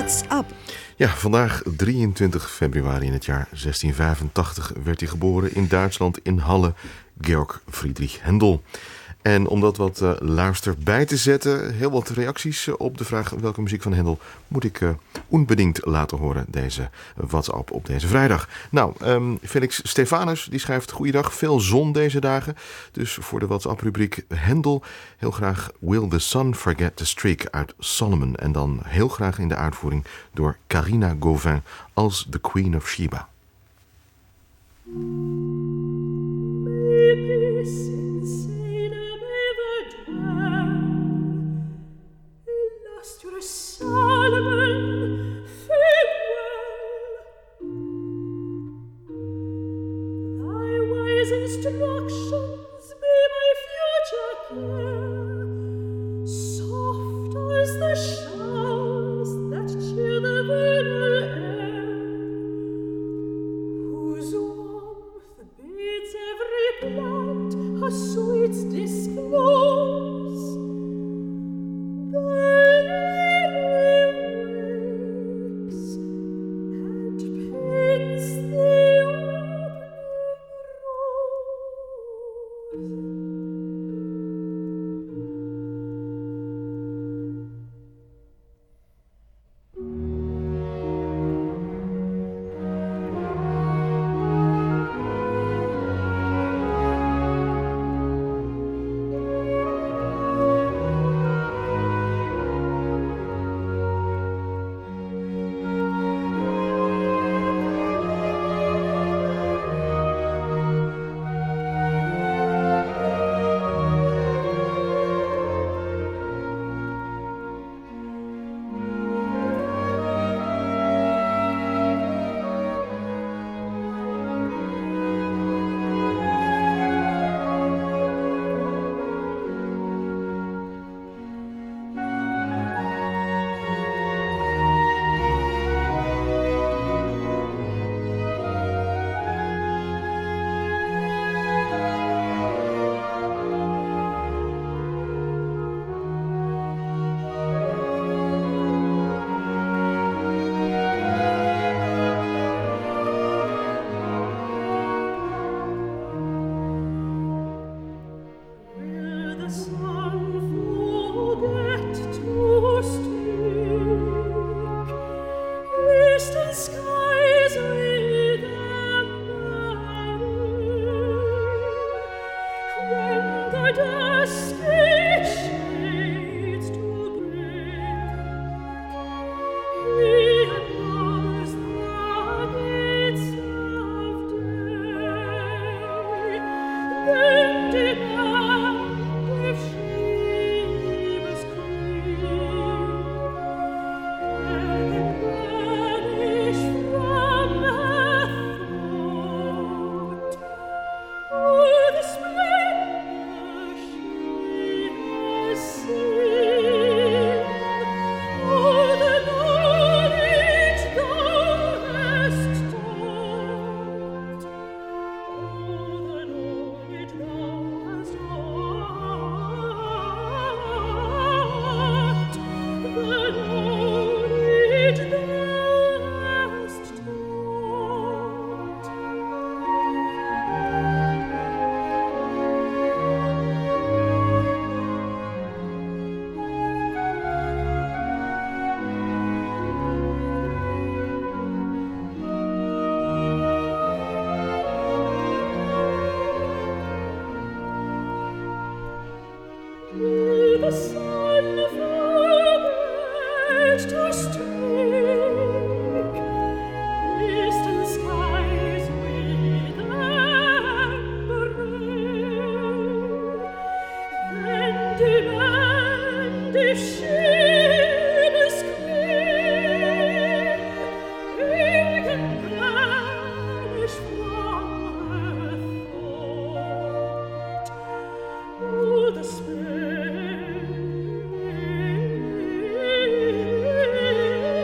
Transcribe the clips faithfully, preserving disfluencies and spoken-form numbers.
What's Up? Ja, vandaag drieëntwintig februari in het jaar zestien vijfentachtig werd hij geboren in Duitsland in Halle, Georg Friedrich Händel. En om dat wat uh, luister bij te zetten, heel wat reacties uh, op de vraag welke muziek van Händel moet ik uh, onbedingt laten horen deze WhatsApp op deze vrijdag. Nou, um, Felix Stefanus die schrijft: goeiedag, veel zon deze dagen. Dus voor de WhatsApp rubriek Händel heel graag Will the Sun Forget the Streak uit Solomon. En dan heel graag in de uitvoering door Carina Gauvin als The Queen of Sheba. Solomon, farewell. Thy wise instructions be my future care, soft as the showers that chill the vernal air, whose warmth bids every plant her sweets disclose. Thy the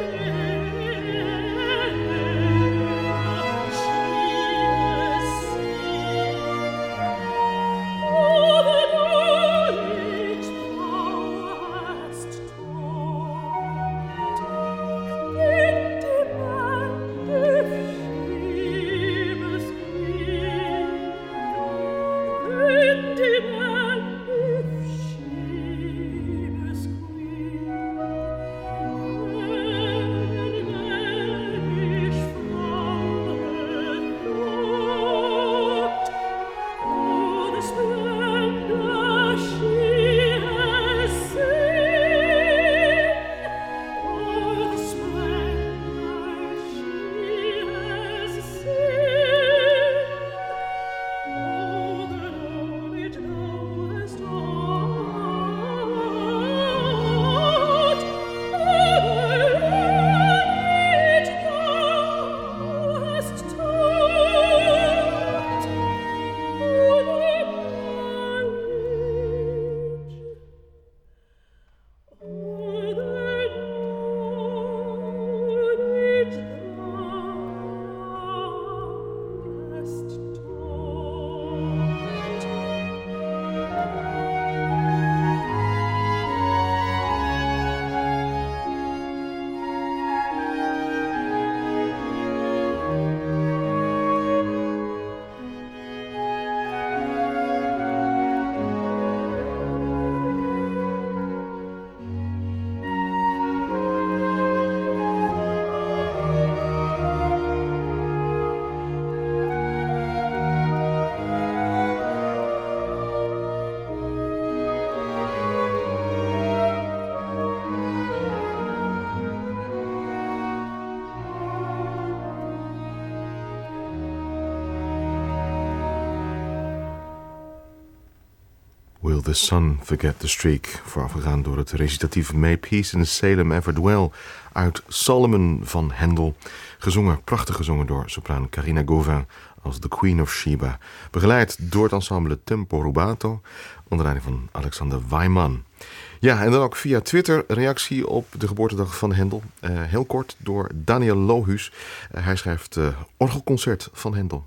Will the Sun Forget the Streak, voorafgegaan door het recitatief May Peace in Salem Ever Dwell uit Solomon van Handel, gezongen, prachtig gezongen door sopraan Carina Gauvin als The Queen of Sheba, begeleid door het ensemble Tempo Rubato onder leiding van Alexander Weiman. Ja, en dan ook via Twitter reactie op de geboortedag van Handel. Uh, heel kort door Daniel Lohuus. Uh, hij schrijft uh, orgelconcert van Handel.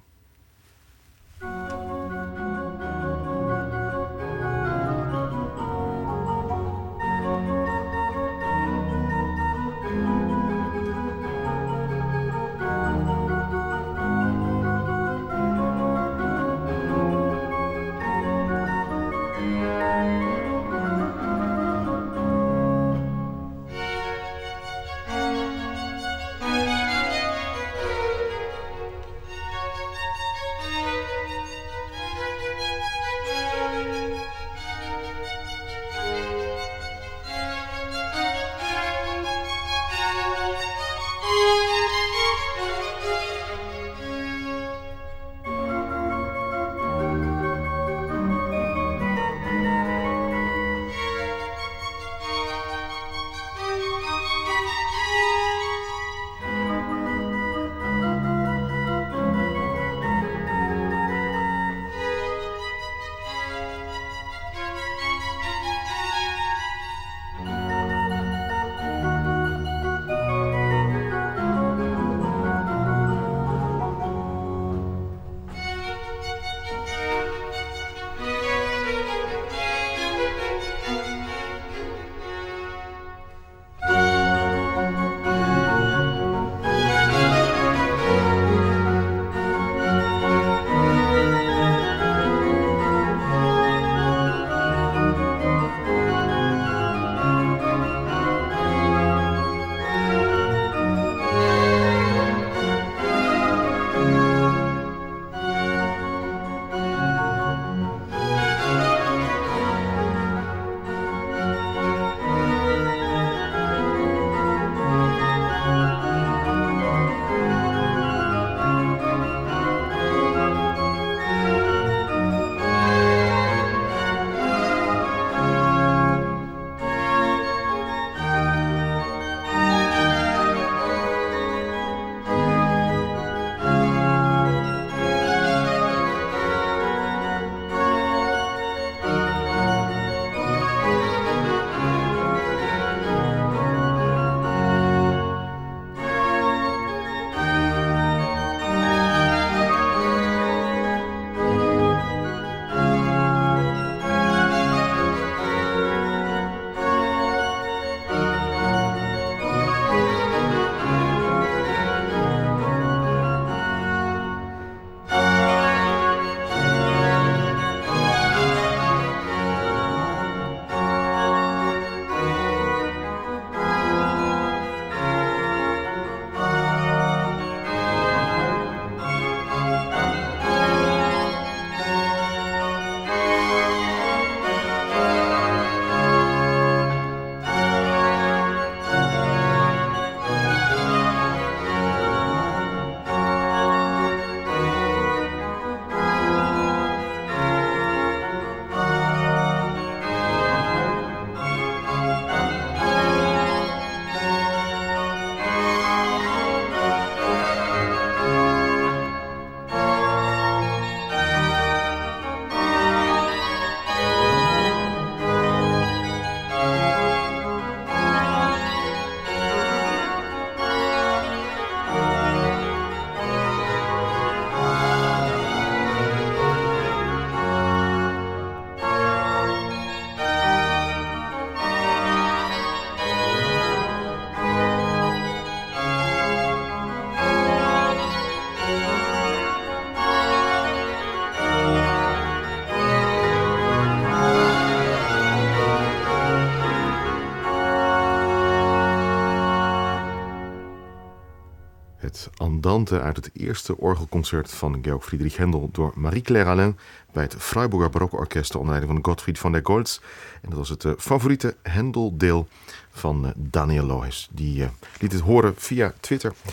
Het Andante uit het eerste orgelconcert van Georg Friedrich Händel door Marie-Claire Alain bij het Freiburger Barokorkest onder leiding van Gottfried van der Goltz. En dat was het uh, favoriete Händel-deel van uh, Daniel Lohuis. Die uh, liet het horen via Twitter.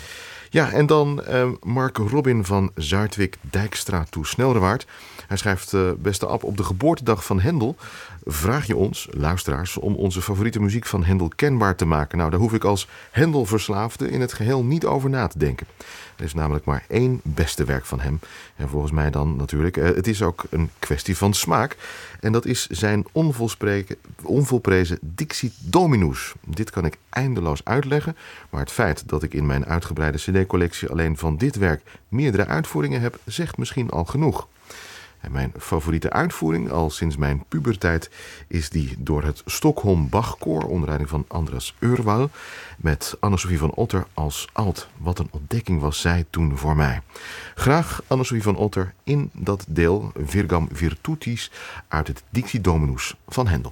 Ja, en dan uh, Mark Robin van Zuidwijk Dijkstra toe Snelrewaard. Hij schrijft, uh, beste Ab, op de geboortedag van Hendel vraag je ons, luisteraars, om onze favoriete muziek van Hendel kenbaar te maken. Nou, daar hoef ik als Hendel-verslaafde in het geheel niet over na te denken. Er is namelijk maar één beste werk van hem. En volgens mij dan natuurlijk. Uh, het is ook een kwestie van smaak. En dat is zijn onvolprezen Dixit Dominus. Dit kan ik eindeloos uitleggen. Maar het feit dat ik in mijn uitgebreide cd-collectie alleen van dit werk meerdere uitvoeringen heb, zegt misschien al genoeg. En mijn favoriete uitvoering, al sinds mijn puberteit, is die door het Stockholm Bachkoor onder leiding van Andras Öhrwall met Anne-Sophie van Otter als alt. Wat een ontdekking was zij toen voor mij. Graag Anne-Sophie van Otter in dat deel Virgam Virtutis uit het Dixit Dominus van Hendel.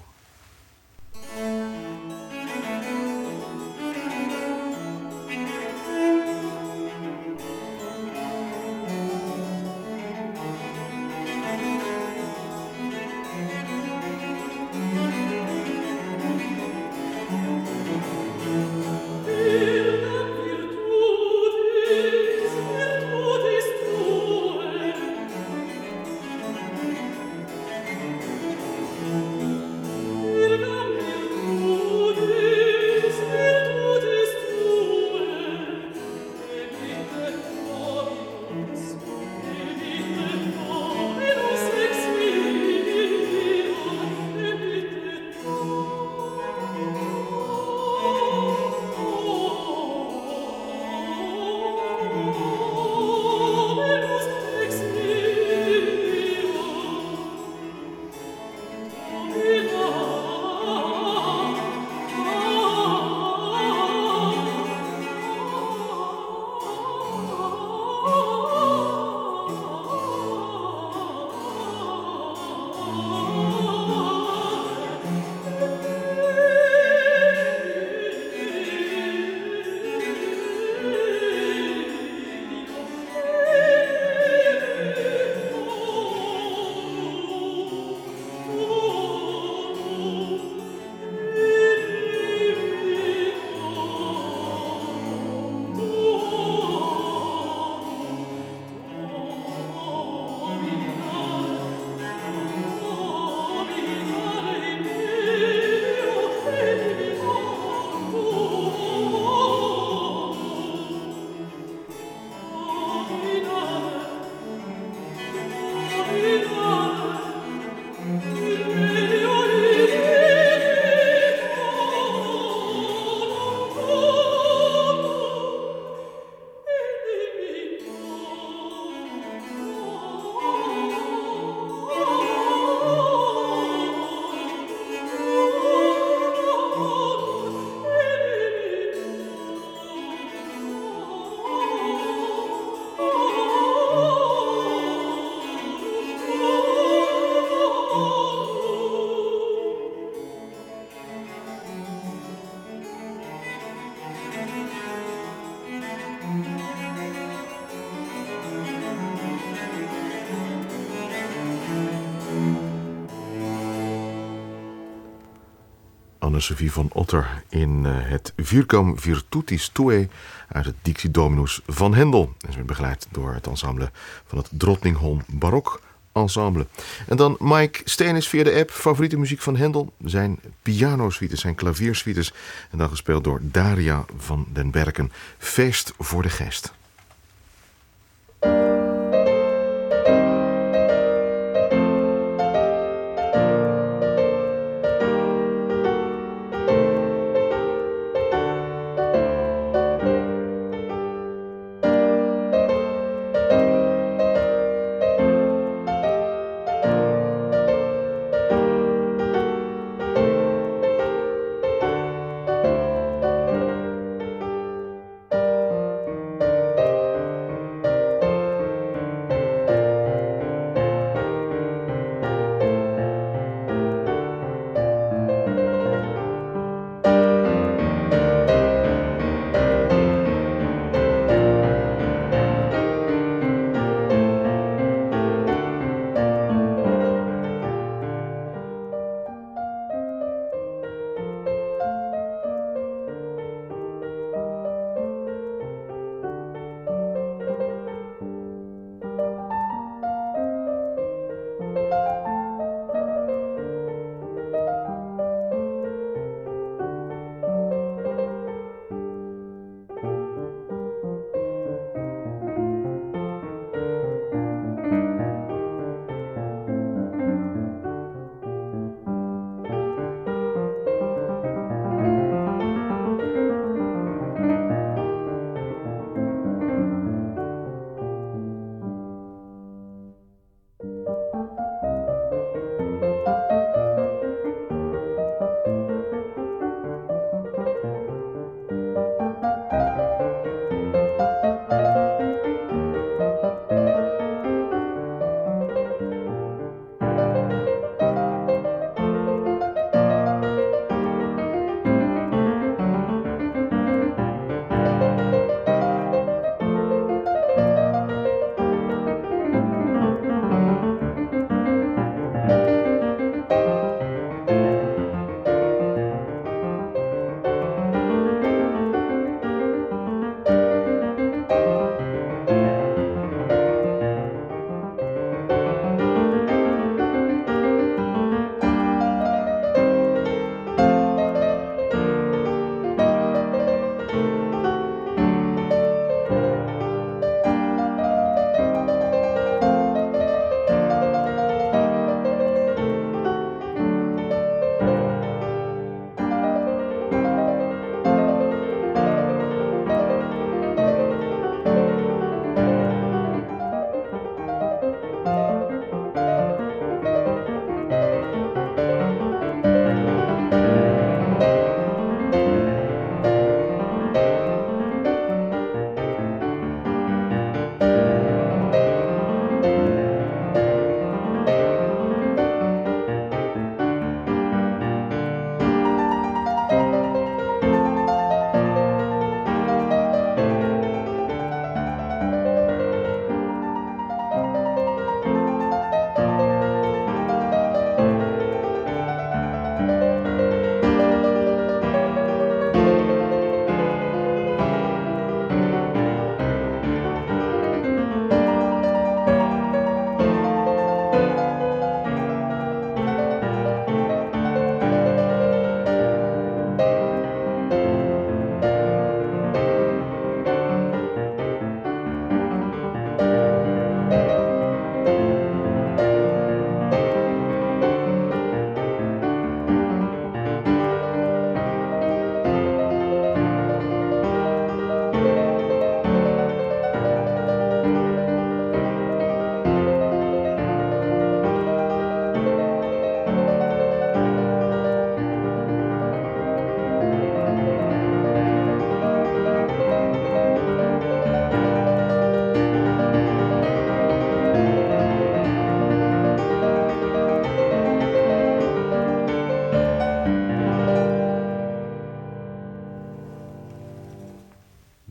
Anne-Sophie van Otter in uh, het Virgam Virtutis Tue uit het Dixit Dominus van Hendel. En ze werd begeleid door het ensemble van het Drottningholm Barok Ensemble. En dan Mike Steenis via de app. Favoriete muziek van Hendel. Zijn pianosuites, zijn klaviersuites. En dan gespeeld door Daria van den Berken. Feest voor de Geest.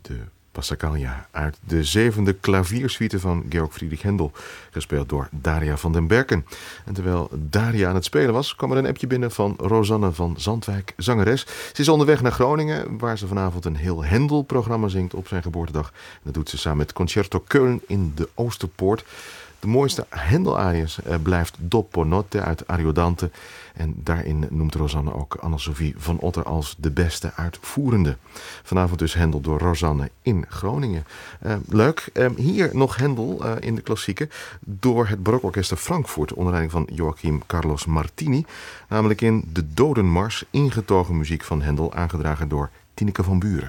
de Passacaglia uit de zevende klaviersuite van Georg Friedrich Händel, gespeeld door Daria van den Berken. En terwijl Daria aan het spelen was, kwam er een appje binnen van Rosanne van Zandwijk, zangeres. Ze is onderweg naar Groningen, waar ze vanavond een heel Händel-programma zingt op zijn geboortedag. En dat doet ze samen met Concerto Köln in de Oosterpoort. De mooiste Händel-ariërs uh, blijft Dopo Notte uit Ariodante. En daarin noemt Rosanne ook Anne-Sophie van Otter als de beste uitvoerende. Vanavond dus Händel door Rosanne in Groningen. Uh, leuk. Uh, hier nog Händel uh, in de klassieken door het Barokorkest Frankfurt onder leiding van Joachim Carlos Martini. Namelijk in de Dodenmars, ingetogen muziek van Händel, aangedragen door Tineke van Buren.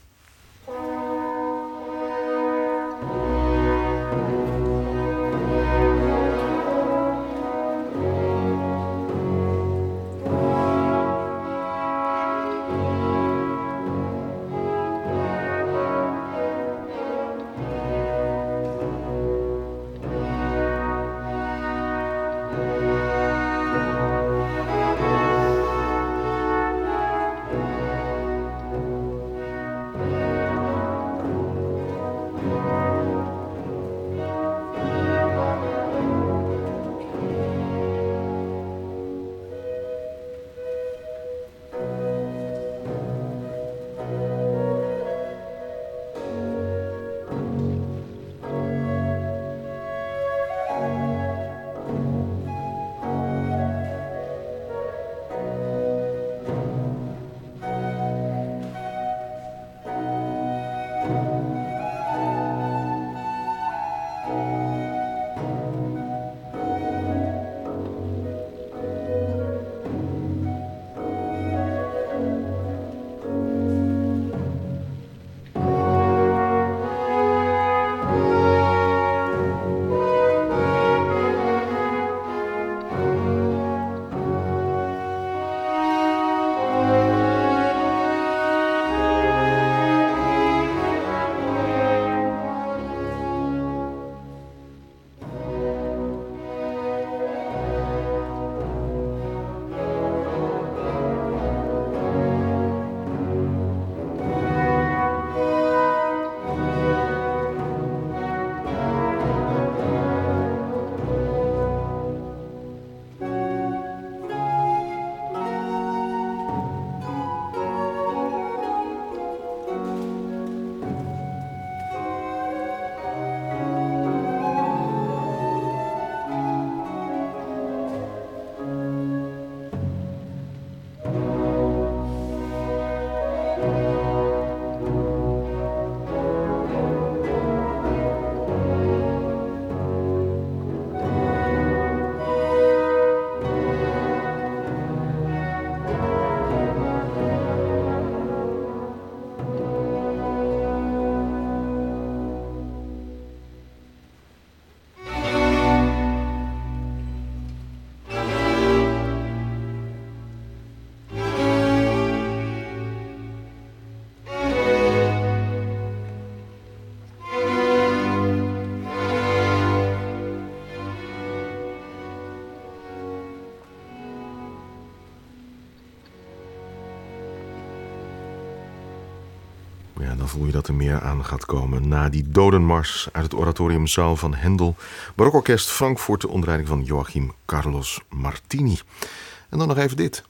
Ja, dan voel je dat er meer aan gaat komen na die dodenmars uit het oratoriumzaal van Händel. Barokorkest Frankfurt onder leiding van Joachim Carlos Martini. En dan nog even dit.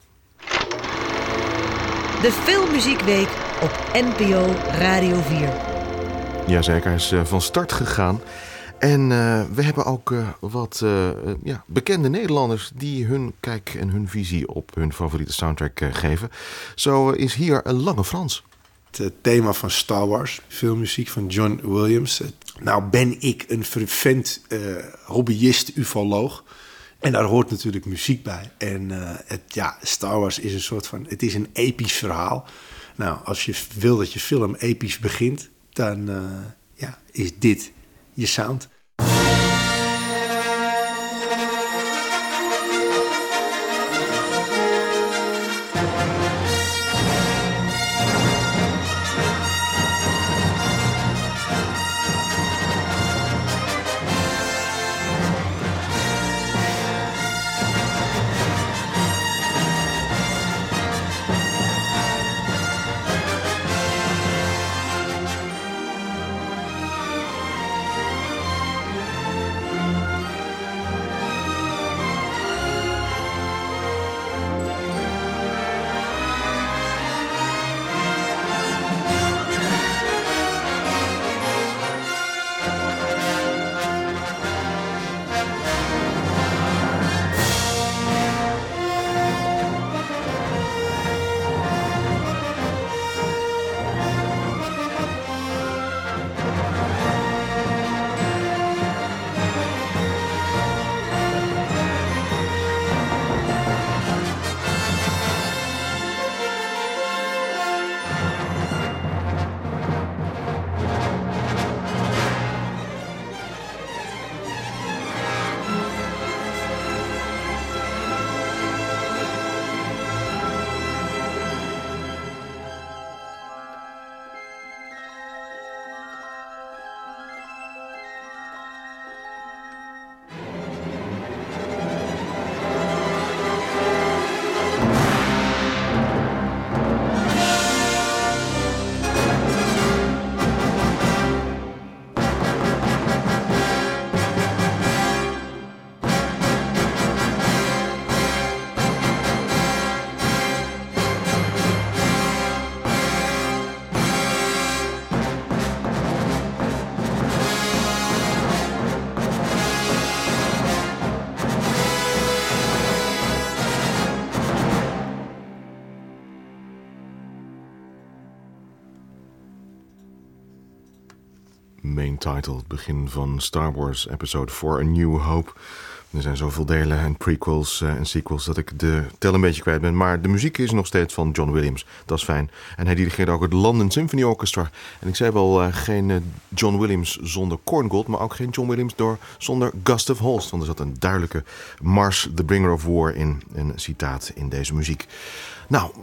De Filmmuziekweek op N P O Radio vier. Jazeker, hij is uh, van start gegaan. En uh, we hebben ook uh, wat uh, ja, bekende Nederlanders die hun kijk en hun visie op hun favoriete soundtrack uh, geven. Zo uh, is hier een Lange Frans. Het thema van Star Wars, filmmuziek van John Williams. Nou ben ik een fervent uh, hobbyist, ufoloog. En daar hoort natuurlijk muziek bij. En uh, het, ja, Star Wars is een soort van, het is een episch verhaal. Nou, als je wil dat je film episch begint, dan uh, ja, is dit je sound. main title, het begin van Star Wars Episode four, A New Hope. Er zijn zoveel delen en prequels uh, en sequels dat ik de tel een beetje kwijt ben. Maar de muziek is nog steeds van John Williams. Dat is fijn. En hij dirigeerde ook het London Symphony Orchestra. En ik zei wel, uh, geen uh, John Williams zonder Korngold, maar ook geen John Williams door, zonder Gustav Holst. Want er zat een duidelijke Mars, The Bringer of War in. Een citaat in deze muziek. Nou,